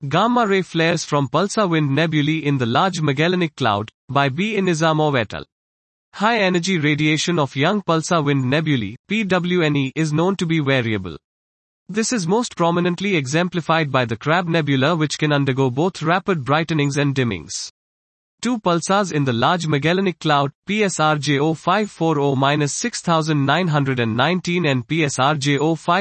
Gamma-ray flares from pulsar-wind nebulae in the Large Magellanic Cloud, by B. Nizamov et al. High-energy radiation of young pulsar-wind nebulae, PWNE, is known to be variable. This is most prominently exemplified by the Crab Nebula, which can undergo both rapid brightenings and dimmings. Two pulsars in the Large Magellanic Cloud, PSRJ 0540-6919 and PSRJ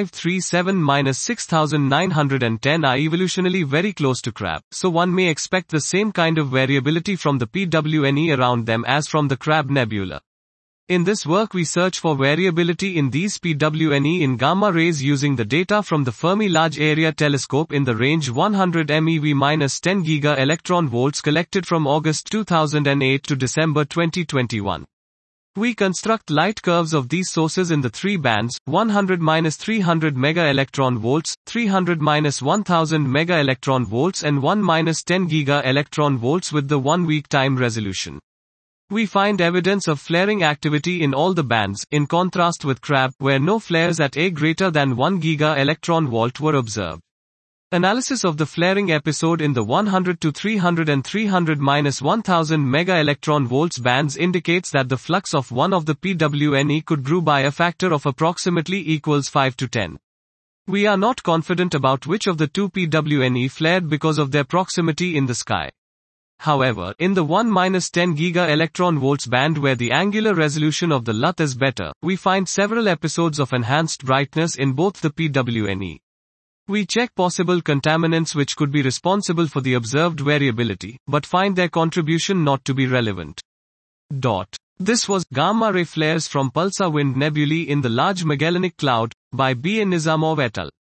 0537-6910, are evolutionally very close to Crab, so one may expect the same kind of variability from the PWNE around them as from the Crab Nebula. In this work we search for variability in these PWNE in gamma rays using the data from the Fermi Large Area Telescope in the range 100 MeV-10 GeV collected from August 2008 to December 2021. We construct light curves of these sources in the three bands, 100-300 MeV, 300-1000 MeV and 1-10 GeV with the 1 week time resolution. We find evidence of flaring activity in all the bands, in contrast with Crab, where no flares at a greater than 1 GeV were observed. Analysis of the flaring episode in the 100 to 300 and 300-1000 MeV bands indicates that the flux of one of the PWNE could grow by a factor of approximately equals 5 to 10. We are not confident about which of the two PWNE flared because of their proximity in the sky. However, in the 1-10 GeV band where the angular resolution of the LUT is better, we find several episodes of enhanced brightness in both the PWNE. We check possible contaminants which could be responsible for the observed variability, but find their contribution not to be relevant. This was Gamma-ray flares from pulsar-wind nebulae in the Large Magellanic Cloud, by B. Nizamov et al.